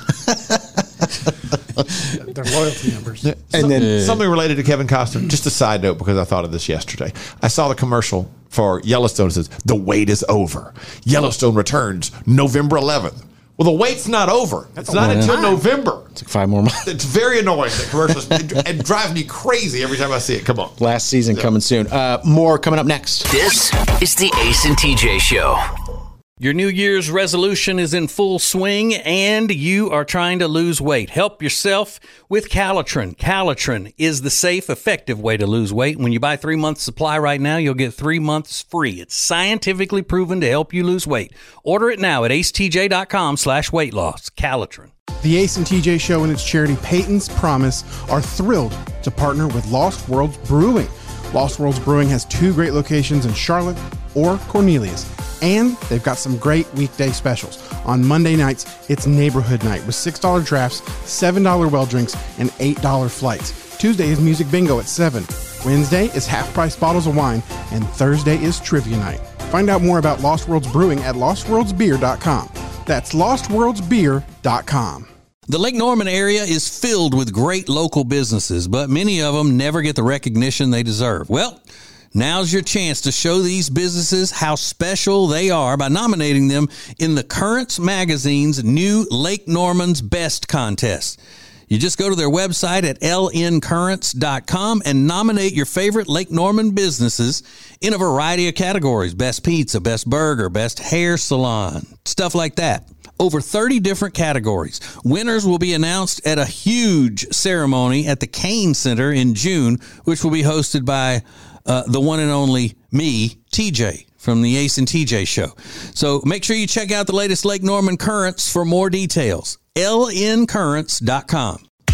They're loyalty numbers. And then something related to Kevin Costner, just a side note because I thought of this yesterday. I saw the commercial for Yellowstone. It says, "The wait is over. Yellowstone returns November 11th. Well, the wait's not over. It's not until November. It's like 5 more months. It's very annoying, that commercial. It drives me crazy every time I see it. Come on. Last season coming soon. More coming up next. This is the Ace and TJ Show. Your New Year's resolution is in full swing and you are trying to lose weight. Help yourself with Calitrin. Calitrin is the safe, effective way to lose weight. When you buy 3 months supply right now, you'll get 3 months free. It's scientifically proven to help you lose weight. Order it now at acetj.com/weight loss. Calitrin. The Ace and TJ Show and its charity Peyton's Promise are thrilled to partner with Lost Worlds Brewing. Lost Worlds Brewing has 2 great locations in Charlotte or Cornelius, and they've got some great weekday specials. On Monday nights, it's Neighborhood Night with $6 drafts, $7 well drinks, and $8 flights. Tuesday is Music Bingo at 7. Wednesday is half-price bottles of wine, and Thursday is Trivia Night. Find out more about Lost Worlds Brewing at lostworldsbeer.com. That's lostworldsbeer.com. The Lake Norman area is filled with great local businesses, but many of them never get the recognition they deserve. Well, now's your chance to show these businesses how special they are by nominating them in the Currents Magazine's new Lake Norman's Best contest. You just go to their website at lncurrents.com and nominate your favorite Lake Norman businesses in a variety of categories: best pizza, best burger, best hair salon, stuff like that. Over 30 different categories. Winners will be announced at a huge ceremony at the Kane Center in June, which will be hosted by the one and only me, TJ, from the Ace and TJ Show. So make sure you check out the latest Lake Norman Currents for more details. lncurrents.com.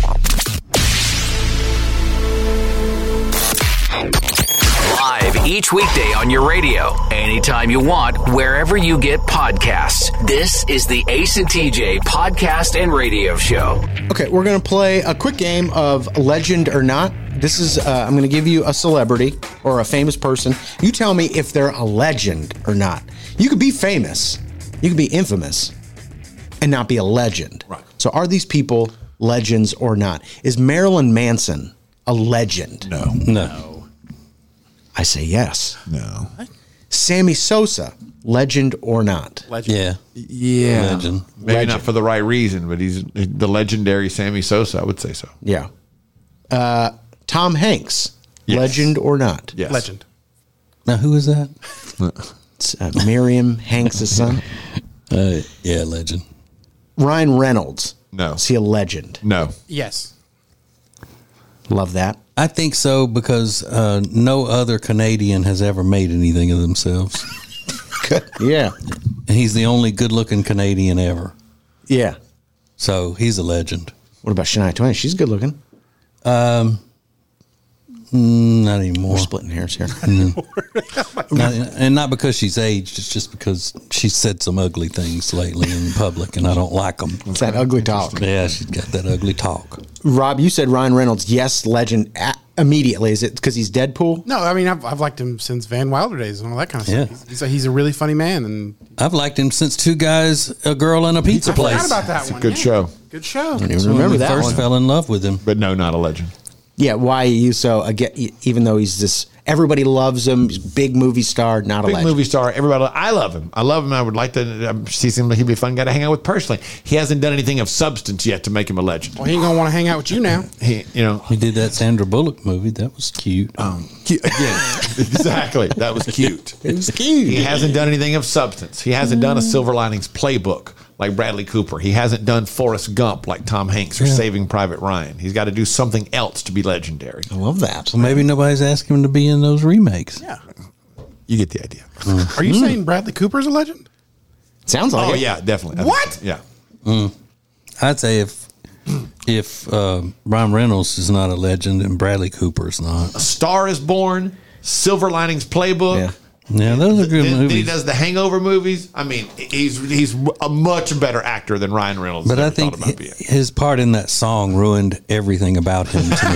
Live each weekday on your radio, anytime you want, wherever you get podcasts. This is the Ace and TJ Podcast and Radio Show. Okay, we're going to play a quick game of Legend or Not. This is, I'm going to give you a celebrity or a famous person. You tell me if they're a legend or not. You could be famous. You could be infamous and not be a legend. Right. So are these people legends or not? Is Marilyn Manson a legend? No. I say yes. No. Sammy Sosa, legend or not? Legend. Yeah. Legend. Maybe not for the right reason, but he's the legendary Sammy Sosa. I would say so. Yeah. Tom Hanks, Yes. legend or not? Yes. Legend. Now, who is that? It's Miriam Hanks' son. Yeah, legend. Ryan Reynolds. No. Is he a legend? No. Yes. Love that. I think so because no other Canadian has ever made anything of themselves. Yeah. And he's the only good-looking Canadian ever. Yeah. So he's a legend. What about Shania Twain? She's good looking. Not anymore. We're splitting hairs here. And not because she's aged. It's just because she said some ugly things lately in public, and I don't like them. It's that ugly talk. Yeah, she's got that ugly talk. Rob, you said Ryan Reynolds, yes, legend immediately. Is it because he's Deadpool? No, I mean I've liked him since Van Wilder days and all that kind of Yeah. stuff. He's a really funny man, and I've liked him since Two Guys, a Girl, and a Pizza I Place. forgot about that It's a one. good Yeah. show. Good show. I don't even That's when remember we that first one. fell in love with him. But no, not a legend. Yeah, why are you so again? Even though he's this, everybody loves him. He's a big movie star, not a Big legend. movie star. Everybody. I love him. I love him. I would like to see him. He'd be a fun guy to hang out with personally. He hasn't done anything of substance yet to make him a legend. Well, he ain't gonna want to hang out with you now. He did that Sandra Bullock movie. That was cute. Again, exactly. That was cute. It was cute. He hasn't done anything of substance. He hasn't done a Silver Linings Playbook like Bradley Cooper. He hasn't done Forrest Gump like Tom Hanks or Saving Private Ryan. He's got to do something else to be legendary. I love that. So maybe nobody's asking him to be in those remakes. Yeah. You get the idea. Are you saying Bradley Cooper's a legend? Sounds like Oh it. yeah, definitely. What? Yeah. I'd say if Ryan Reynolds is not a legend and Bradley Cooper is not. A Star is Born, Silver Linings Playbook. Yeah. Yeah, those are good Then he movies. does the Hangover movies. I mean, he's a much better actor than Ryan Reynolds. But ever I think thought about being. his part in that song ruined everything about him to me.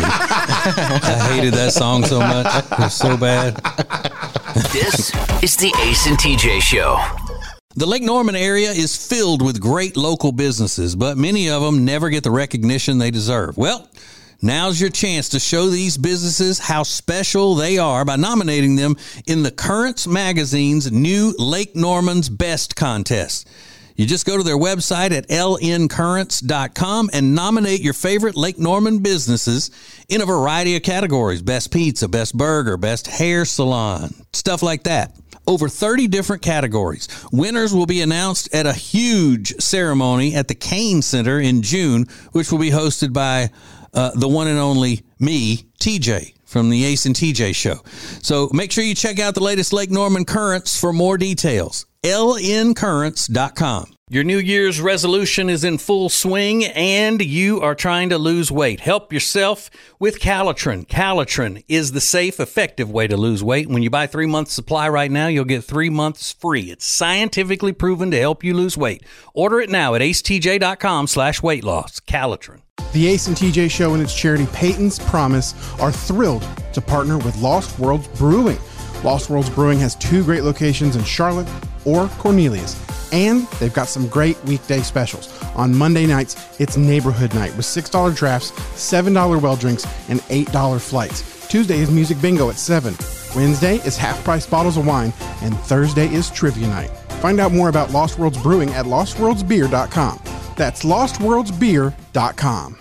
I hated that song so much. It was so bad. This is the Ace and TJ Show. The Lake Norman area is filled with great local businesses, but many of them never get the recognition they deserve. Well, now's your chance to show these businesses how special they are by nominating them in the Currents Magazine's new Lake Norman's Best contest. You just go to their website at lncurrents.com and nominate your favorite Lake Norman businesses in a variety of categories. Best pizza, best burger, best hair salon, stuff like that. Over 30 different categories. Winners will be announced at a huge ceremony at the Kane Center in June, which will be hosted by the one and only me, TJ, from the Ace and TJ Show. So make sure you check out the latest Lake Norman Currents for more details. lncurrents.com. Your New Year's resolution is in full swing and you are trying to lose weight. Help yourself with Calitrin. Calitrin is the safe, effective way to lose weight. When you buy 3 months supply right now, you'll get 3 months free. It's scientifically proven to help you lose weight. Order it now at acetj.com/weight loss. Calitrin. The Ace and TJ Show and its charity Peyton's Promise are thrilled to partner with Lost Worlds Brewing. Lost Worlds Brewing has 2 great locations in Charlotte or Cornelius, and they've got some great weekday specials. On Monday nights, it's Neighborhood Night with $6 drafts, $7 well drinks, and $8 flights. Tuesday is Music Bingo at 7. Wednesday is half-price bottles of wine, and Thursday is Trivia Night. Find out more about Lost Worlds Brewing at lostworldsbeer.com. That's lostworldsbeer.com.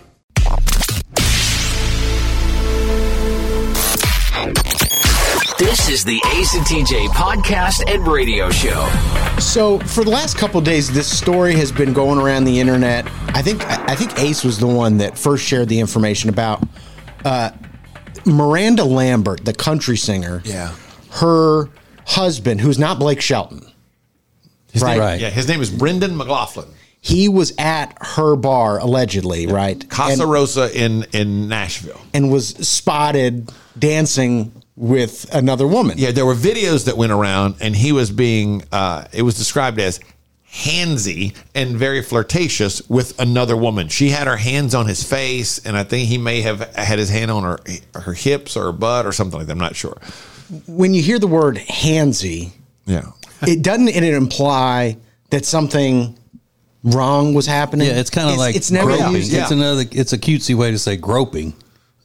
This is the Ace and TJ podcast and radio show. So for the last couple of days, this story has been going around the internet. I think Ace was the one that first shared the information about Miranda Lambert, the country singer. Yeah. Her husband, who's not Blake Shelton. Right. Yeah, his name is Brendan McLaughlin. He was at her bar, allegedly, right? Casa Rosa in Nashville. And was spotted dancing with another woman. Yeah, there were videos that went around, and he was being, it was described as handsy and very flirtatious with another woman. She had her hands on his face, and I think he may have had his hand on her hips or her butt or something like that. I'm not sure. When you hear the word handsy, Yeah. it imply that something wrong was happening. Yeah, it's kind of like it's never groping. used. Yeah. It's a cutesy way to say groping.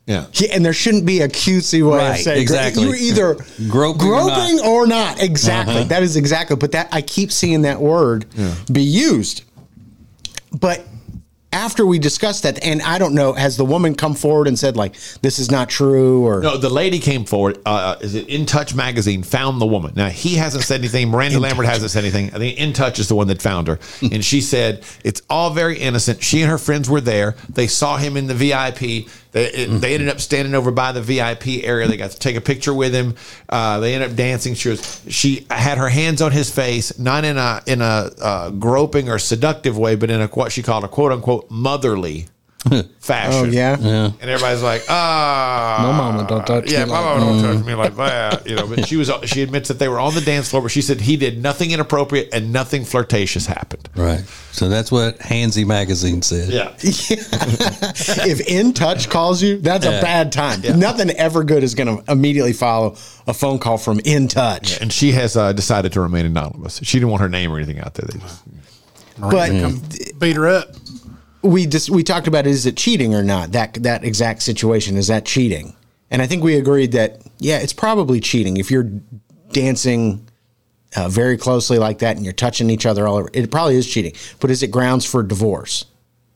Yeah. And there shouldn't be a cutesy way of saying exactly. You're either groping or not. Exactly. That is exactly. But that I keep seeing that word be used. But after we discussed that, and I don't know, has the woman come forward and said, like, this is not true? Or no, the lady came forward. Is it In Touch magazine found the woman? Now, he hasn't said anything. Miranda Lambert hasn't said anything. I think In Touch is the one that found her. And she said, it's all very innocent. She and her friends were there. They saw him in the VIP. They ended up standing over by the VIP area. They got to take a picture with him. They ended up dancing. She had her hands on his face, not in a groping or seductive way, but in what she called a quote unquote motherly fashion. Oh yeah. And everybody's like, my mama don't touch me. Yeah, my mama don't touch me like that. But she admits that they were on the dance floor, but she said he did nothing inappropriate and nothing flirtatious happened. Right. So that's what Hansy magazine said. Yeah. If In Touch calls you, that's a bad time. Yeah. Nothing ever good is going to immediately follow a phone call from In Touch. Yeah, and she has decided to remain anonymous. She didn't want her name or anything out there. But come beat her up. We talked about, is it cheating or not? That exact situation, is that cheating? And I think we agreed that, yeah, it's probably cheating. If you're dancing very closely like that and you're touching each other all over, it probably is cheating. But is it grounds for divorce?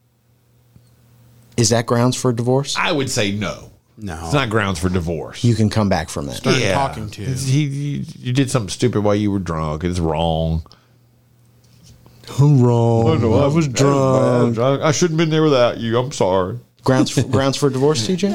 Is that grounds for divorce? I would say no. No. It's not grounds for divorce. You can come back from that. Start talking to you did something stupid while you were drunk. It's wrong. I'm wrong. I was drunk. I shouldn't have been there without you. I'm sorry. Grounds for divorce, TJ?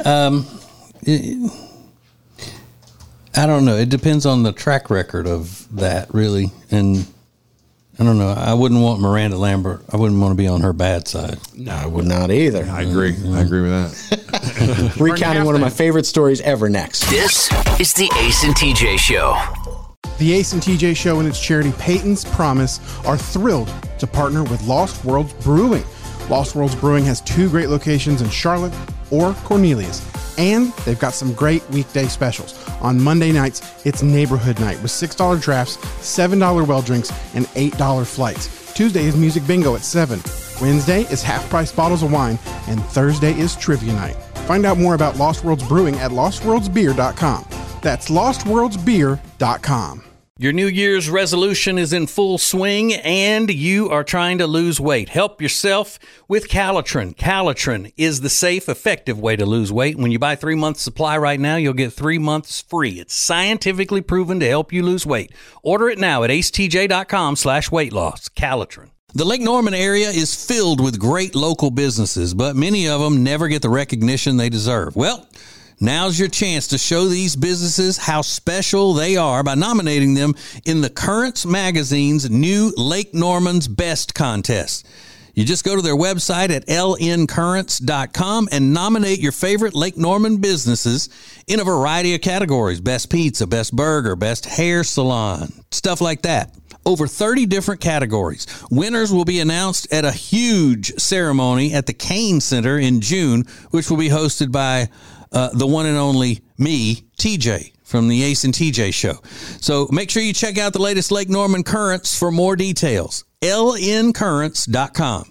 I don't know. It depends on the track record of that, really. And I don't know. I wouldn't want Miranda Lambert. I wouldn't want to be on her bad side. No, I would not either. I agree. I agree with that. Recounting one of my favorite stories ever next. This is the Ace and TJ Show. The Ace and TJ Show and its charity Peyton's Promise are thrilled to partner with Lost Worlds Brewing. Lost Worlds Brewing has 2 great locations in Charlotte or Cornelius, and they've got some great weekday specials. On Monday nights, it's neighborhood night with $6 drafts, $7 well drinks, and $8 flights. Tuesday is music bingo at 7. Wednesday is half-price bottles of wine, and Thursday is trivia night. Find out more about Lost Worlds Brewing at lostworldsbeer.com. That's lostworldsbeer.com. Your New Year's resolution is in full swing and you are trying to lose weight. Help yourself with Calitrin. Calitrin is the safe, effective way to lose weight. When you buy 3 months supply right now, you'll get 3 months free. It's scientifically proven to help you lose weight. Order it now at acetj.com/weight loss. Calitrin. The Lake Norman area is filled with great local businesses, but many of them never get the recognition they deserve. Well, now's your chance to show these businesses how special they are by nominating them in the Currents magazine's new Lake Norman's Best contest. You just go to their website at lncurrents.com and nominate your favorite Lake Norman businesses in a variety of categories. Best pizza, best burger, best hair salon, stuff like that. Over 30 different categories. Winners will be announced at a huge ceremony at the Kane Center in June, which will be hosted by the one and only me, TJ, from the Ace and TJ Show. So make sure you check out the latest Lake Norman Currents for more details. lncurrents.com.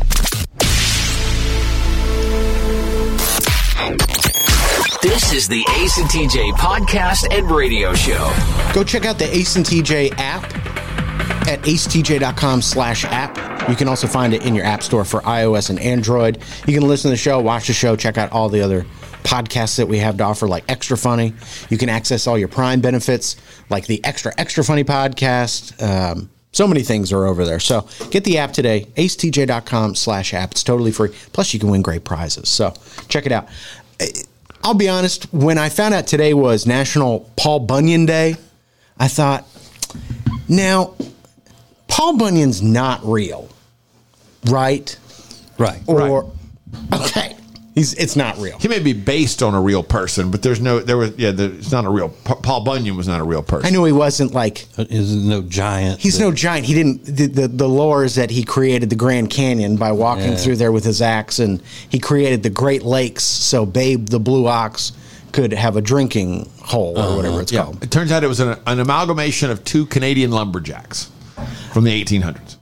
This is the Ace and TJ podcast and radio show. Go check out the Ace and TJ app at acetj.com/app. You can also find it in your app store for iOS and Android. You can listen to the show, watch the show, check out all the other podcasts that we have to offer, like Extra Funny. You can access all your Prime benefits, like the Extra Funny podcast. So many things are over there. So get the app today, acetj.com/app. It's totally free. Plus, you can win great prizes. So check it out. I'll be honest, when I found out today was National Paul Bunyan Day, I thought, now, Paul Bunyan's not real, right? Right. Or, okay. It's not real. He may be based on a real person, but it's not a real. Paul Bunyan was not a real person. I know he wasn't like. He's no giant. He's no giant. He didn't. The lore is that he created the Grand Canyon by walking through there with his axe, and he created the Great Lakes so Babe the Blue Ox could have a drinking hole or whatever it's called. It turns out it was an amalgamation of 2 Canadian lumberjacks from the 1800s.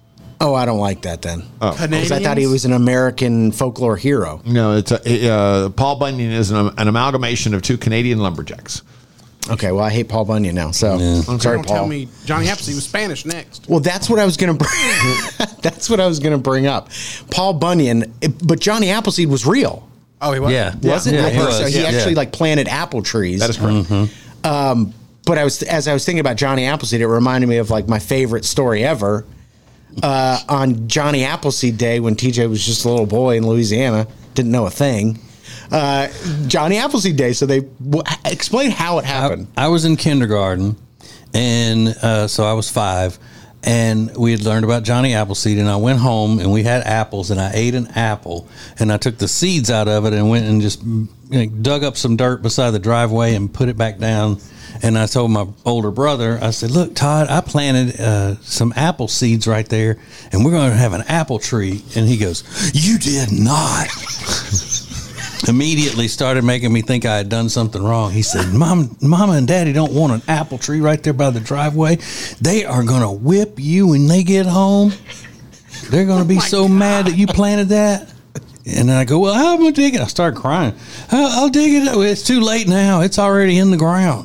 Oh, I don't like that then. Oh. Because I thought he was an American folklore hero. No, it's Paul Bunyan is an amalgamation of two Canadian lumberjacks. Okay, well, I hate Paul Bunyan now. So sorry, Don't Paul. tell me Johnny Appleseed was Spanish next. Well, that's what I was going to bring. That's what I was going to bring up. Paul Bunyan, but Johnny Appleseed was real. Oh, he was? Yeah. Wasn't Yeah, it? he was. So he Yeah. actually like planted apple trees. That is correct. But as I was thinking about Johnny Appleseed, it reminded me of like my favorite story ever. On Johnny Appleseed Day, when TJ was just a little boy in Louisiana, didn't know a thing. Johnny Appleseed Day. So they explain how it happened. I was in kindergarten, and so I was 5, and we had learned about Johnny Appleseed, and I went home, and we had apples, and I ate an apple, and I took the seeds out of it and went and just dug up some dirt beside the driveway and put it back down. And I told my older brother, I said, look, Todd, I planted some apple seeds right there, and we're going to have an apple tree. And he goes, you did not. Immediately started making me think I had done something wrong. He said, Mama and Daddy don't want an apple tree right there by the driveway. They are going to whip you when they get home. They're going to be so mad that you planted that. And I go, well, how am I going to dig it? I started crying. I'll dig it. It's too late now. It's already in the ground.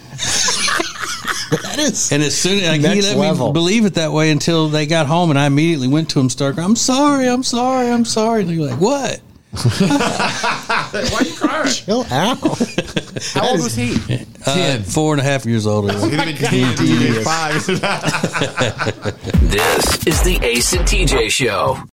That is, and as soon as he next let level. me believe it that way until they got home, and I immediately went to him, started crying, I'm sorry. And they're like, what? Why are you crying? chill out. How old was he? 4.5 years older. He'd have been 10, he'd have been 5. This is the Ace and TJ Show.